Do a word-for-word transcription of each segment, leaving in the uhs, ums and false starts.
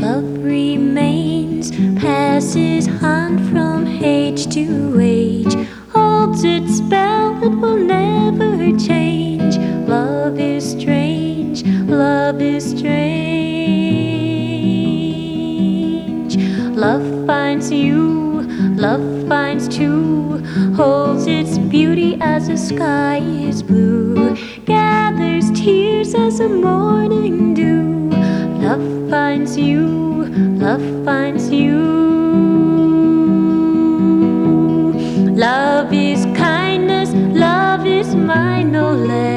Love remains, passes on from age to age, holds its spell, it will never change. Love is strange, love is strange. Love finds you, love finds true, holds its beauty as the sky is blue, gathers tears as the morning dew. Love finds you, love finds you. Love is kindness, love is mine no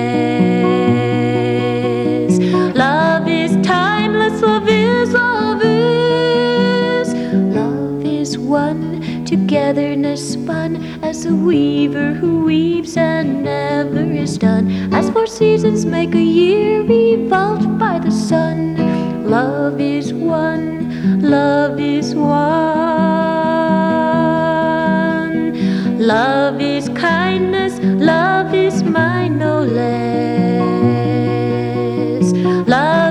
less. Love is timeless, love is, love is. Love is one, togetherness spun, as a weaver who weaves and never is done. As four seasons make a year revolved by the sun. Love is one, love is one. Love is kindness, love is mine no less. Love